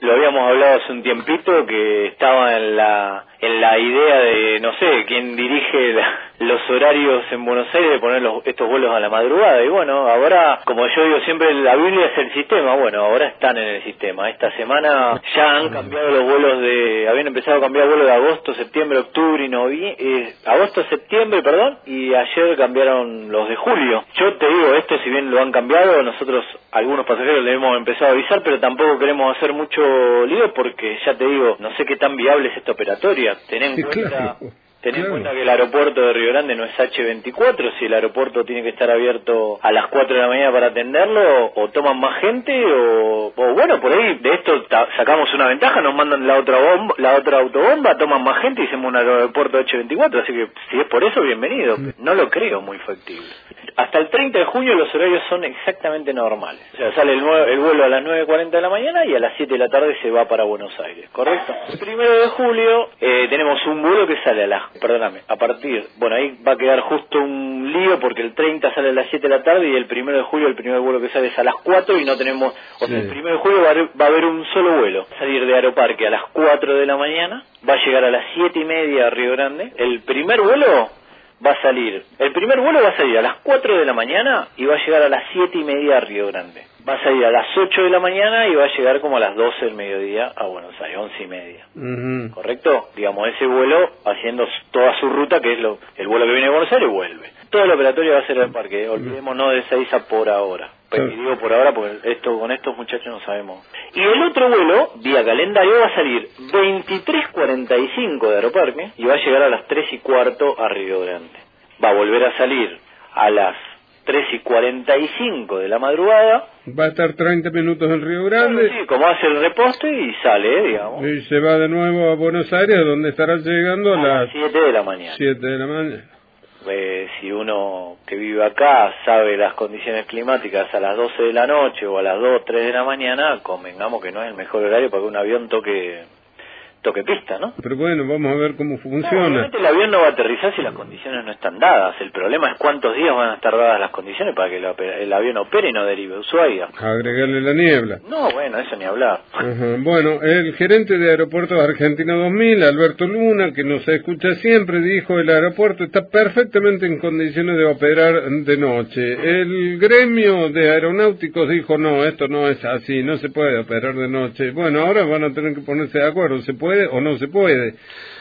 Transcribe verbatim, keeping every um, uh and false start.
lo habíamos hablado hace un tiempito, que estaba en la en la idea de, no sé, quién dirige la, los horarios en Buenos Aires de poner los, estos vuelos a la madrugada. Y bueno, ahora, como yo digo siempre, la Biblia es el sistema. Bueno, ahora están en el sistema. Esta semana ya han cambiado los vuelos de... Habían empezado a cambiar vuelos de agosto, septiembre, octubre y noviembre... Eh, agosto, septiembre, perdón, y ayer cambiaron los de julio. Yo te digo, esto si bien lo han cambiado, nosotros, algunos pasajeros, le hemos empezado a avisar, pero tampoco queremos hacer mucho lío porque, ya te digo, no sé qué tan viable es esta operatoria. Ten en cuenta... Claro. Ten en Claro. cuenta que el aeropuerto de Río Grande no es hache veinticuatro, si el aeropuerto tiene que estar abierto a las cuatro de la mañana para atenderlo, o toman más gente, o, o bueno, por ahí de esto ta, sacamos una ventaja, nos mandan la otra bomba, la otra autobomba, toman más gente y hacemos un aeropuerto hache veinticuatro, así que si es por eso, bienvenido. No lo creo muy factible. Hasta el treinta de junio los horarios son exactamente normales. O sea, sale el, nueve, el vuelo a las nueve cuarenta de la mañana y a las siete de la tarde se va para Buenos Aires, ¿correcto? El primero de julio eh, tenemos un vuelo que sale a las... Perdóname, a partir... Bueno, ahí va a quedar justo un lío porque el treinta sale a las siete de la tarde y el primero de julio el primer vuelo que sale es a las cuatro y no tenemos... O sea, sí. El primero de julio va a, haber, va a haber un solo vuelo. Va a salir de Aeroparque a las cuatro de la mañana, va a llegar a las siete y media a Río Grande. El primer vuelo... va a salir, el primer vuelo va a salir a las cuatro de la mañana y va a llegar a las siete y media a Río Grande. Va a salir a las ocho de la mañana y va a llegar como a las doce del mediodía a Buenos Aires, once y media. Uh-huh. ¿Correcto? Digamos, ese vuelo haciendo toda su ruta, que es lo el vuelo que viene de Buenos Aires, vuelve. Todo el operatorio va a ser al parque, olvidémonos de Ezeiza por ahora. Pero sí. Digo por ahora porque esto con estos muchachos no sabemos. Y el otro vuelo, vía calendario, va a salir veintitrés cuarenta y cinco de Aeroparque y va a llegar a las tres y cuarto a Río Grande. Va a volver a salir a las tres y cuarenta y cinco de la madrugada. Va a estar treinta minutos en Río Grande. Bueno, sí, como hace el reposte y sale, digamos. Y se va de nuevo a Buenos Aires, donde estará llegando a, a las siete de la mañana. siete de la mañana. Eh, si uno que vive acá sabe las condiciones climáticas a las doce de la noche o a las dos, tres de la mañana, convengamos que no es el mejor horario para que un avión toque toque pista, ¿no? Pero bueno, vamos a ver cómo funciona. No, obviamente el avión no va a aterrizar si las condiciones no están dadas. El problema es cuántos días van a estar dadas las condiciones para que el, el avión opere y no derive Ushuaia. Agregarle la niebla. No, bueno, eso ni hablar. Ajá. Bueno, el gerente de Aeropuertos Argentina dos mil, Alberto Luna, que nos escucha siempre, dijo: el aeropuerto está perfectamente en condiciones de operar de noche. El gremio de aeronáuticos dijo: no, esto no es así, no se puede operar de noche. Bueno, ahora van a tener que ponerse de acuerdo, ¿se puede o no se puede?